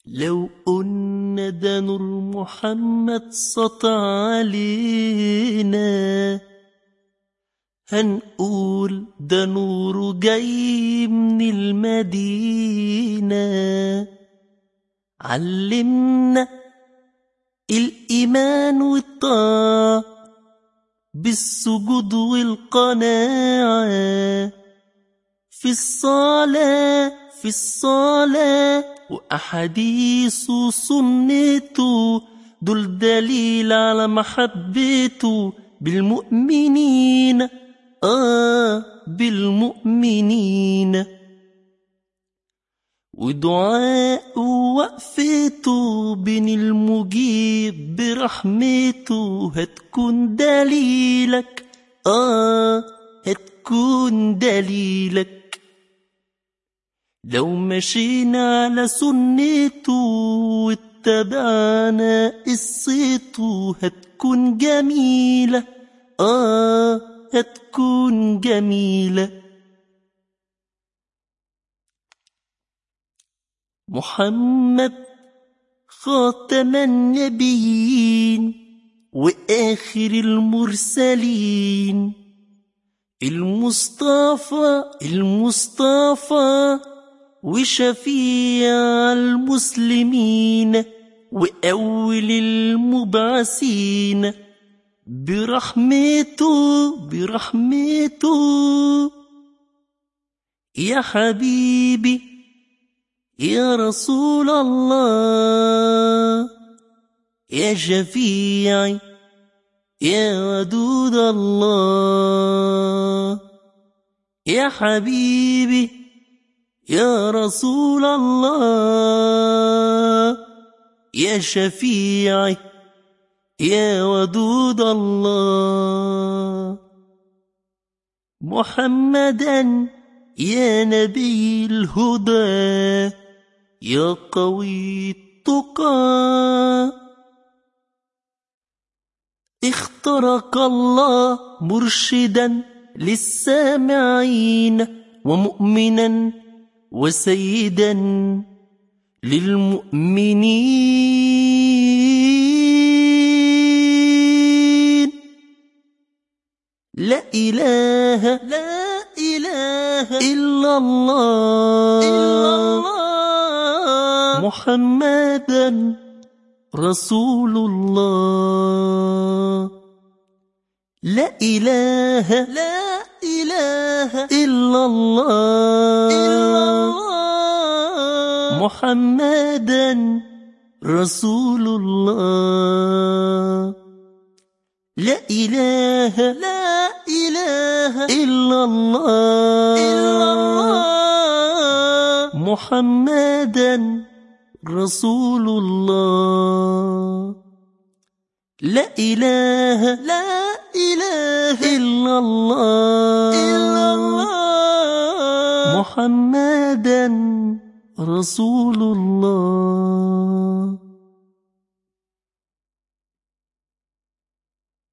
لو قلنا ده نور محمد سطع علينا، هنقول ده نور جاي من المدينة. علمنا الإيمان والطاعة بالسجود والقناعة في الصلاة وأحاديث وسنته، دول دليل على محبته بالمؤمنين، بالمؤمنين. ودعاء ووقفته بين المجيب برحمته هتكون دليلك، هتكون دليلك. لو مشينا على سنته واتبعنا قصته هتكون جميلة، هتكون جميلة. محمد خاتم النبيين وآخر المرسلين، المصطفى وشفيع المسلمين وأول المبعثين. برحمته يا حبيبي يا رسول الله، يا شفيعي يا ودود الله. يا حبيبي يا رسول الله، يا شفيعي يا ودود الله. محمدا يا نبي الهدى يا قوي التقى، اختارك الله مرشدا للسامعين ومؤمنا وسيدا للمؤمنين. لا إله إلا الله محمدا رسول الله. لا إله إلا الله محمدا رسول الله. لا إله إلا الله محمدا رسول الله. لا إله إلا الله محمدا رسول الله.